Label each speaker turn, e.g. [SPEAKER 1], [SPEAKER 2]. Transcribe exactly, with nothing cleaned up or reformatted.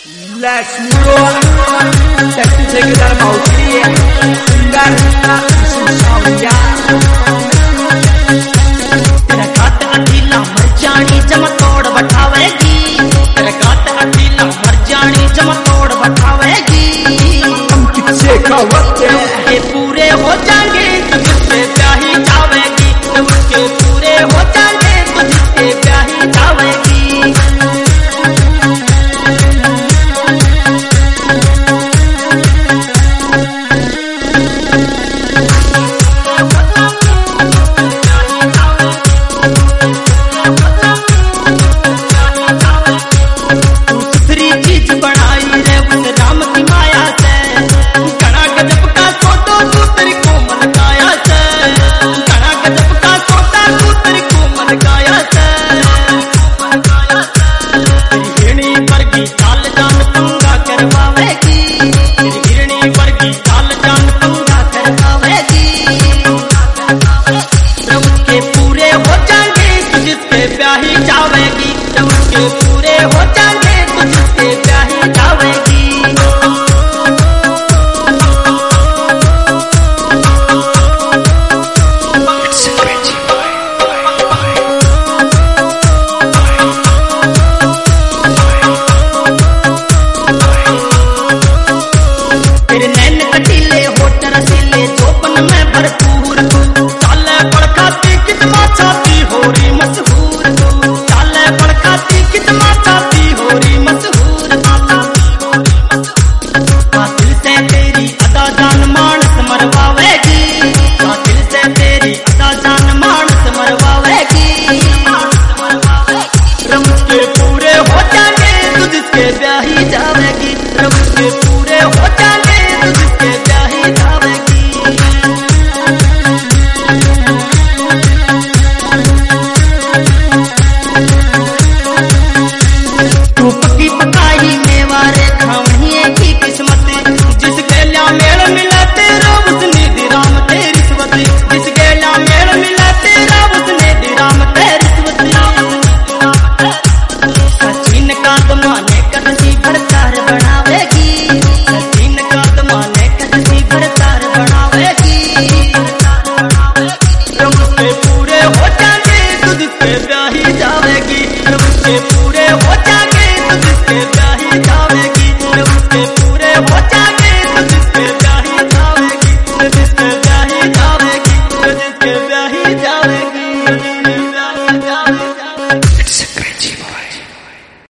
[SPEAKER 1] Let's roll. Let's take it out of here. तेरा काट अठीला मर जानी जम तोड़ बैठावेगी। तेरा काट अठीला मर जानी जम तोड़ बैठावेगी। हम किससे कवते के पूरे हो जाएंगे तुझसे ब्याही जावेगी। तुझके पूरे हो जाएंगे तुझसे ब्याही जावेगी। ब्याही जावेगी जब उसके पूरे हो जाए